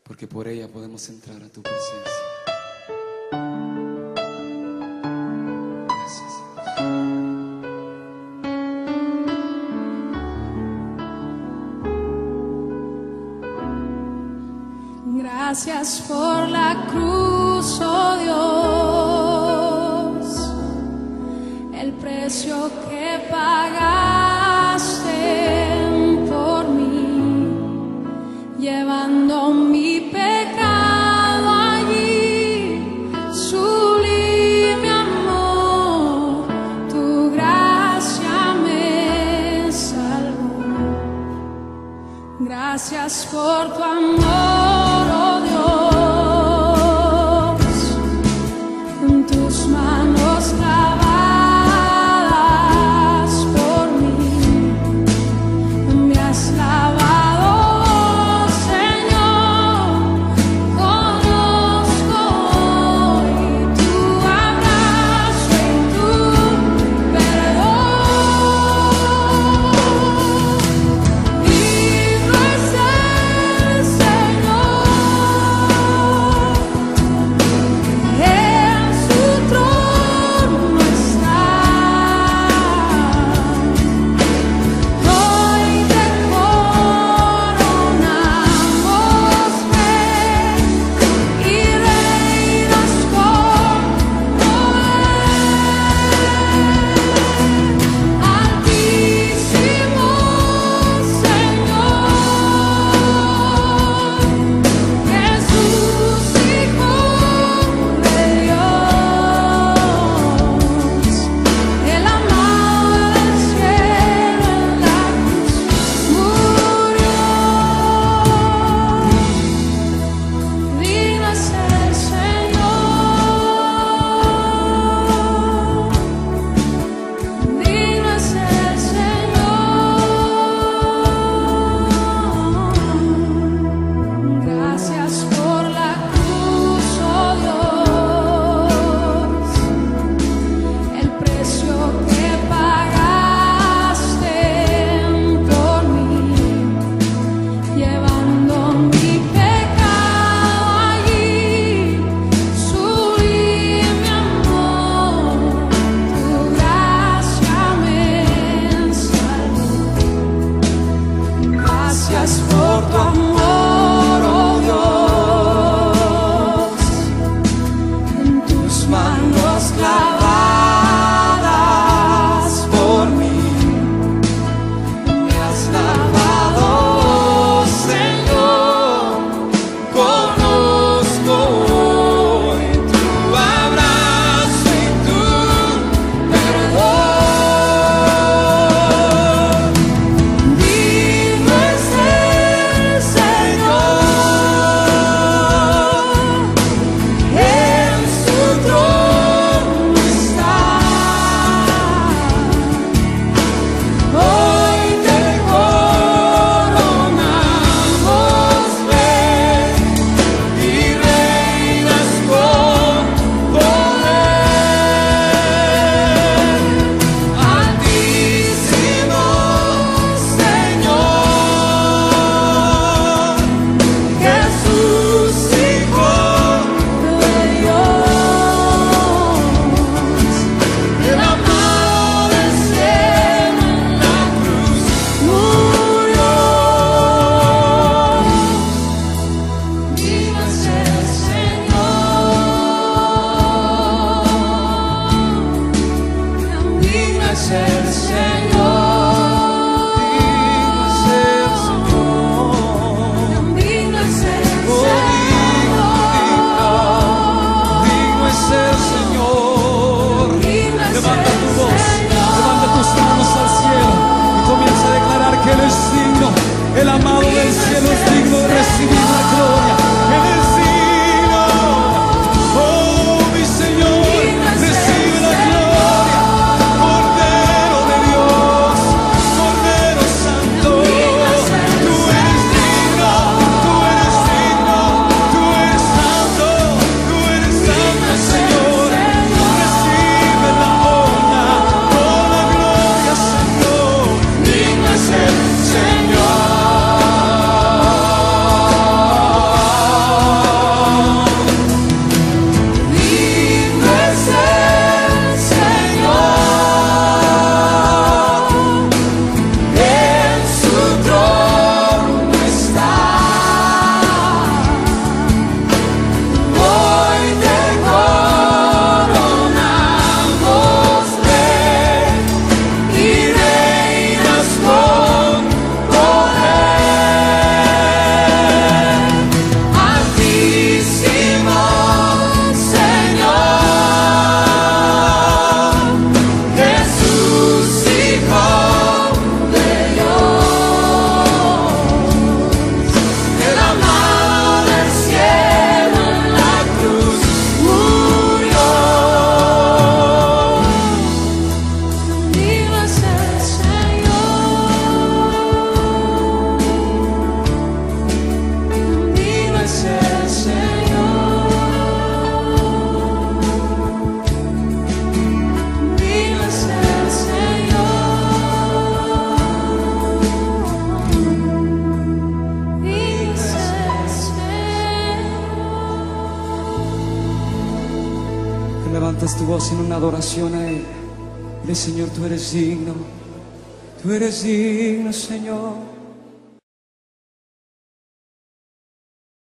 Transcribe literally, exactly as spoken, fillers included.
porque por ella podemos entrar a tu presencia. Gracias, Dios. Gracias por la cruz, oh Dios, el precio que pagaste por mí, llevando mi pecado allí, sublime amor, tu gracia me salvó. Gracias por tu amor, oh Dios, en tus manos clavadas por mí, me has lavado, Señor. Conozco hoy tu abrazo y tu perdón. Digno es el Señor. levantes tu voz en una adoración a Él. Dile, Señor, tú eres digno. Tú eres digno, Señor.